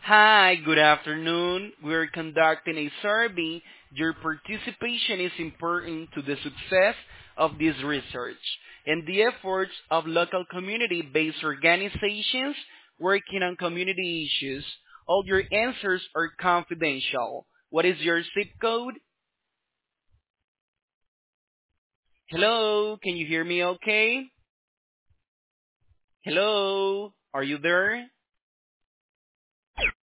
Hi, good afternoon. We're conducting a survey. Your participation is important to the success of this research and the efforts of local community-based organizations working on community issues. All your answers are confidential. What is your zip code? Hello, can you hear me okay? Hello, are you there?